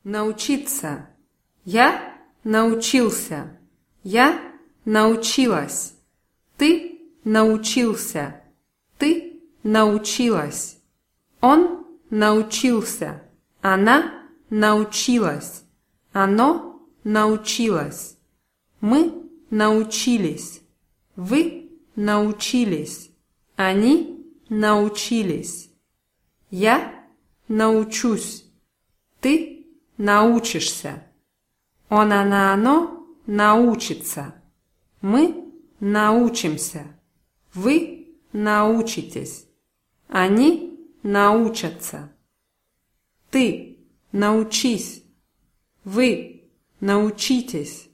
Научиться. Я научился. Я научилась. Ты научился. Ты научилась. Он научился. Она научилась. Оно научилось. Мы научились. Вы научились. Они научились. Я научусь. Ты научишься. Он, она, оно научится. Мы научимся. Вы научитесь. Они научатся. Ты научись. Вы научитесь.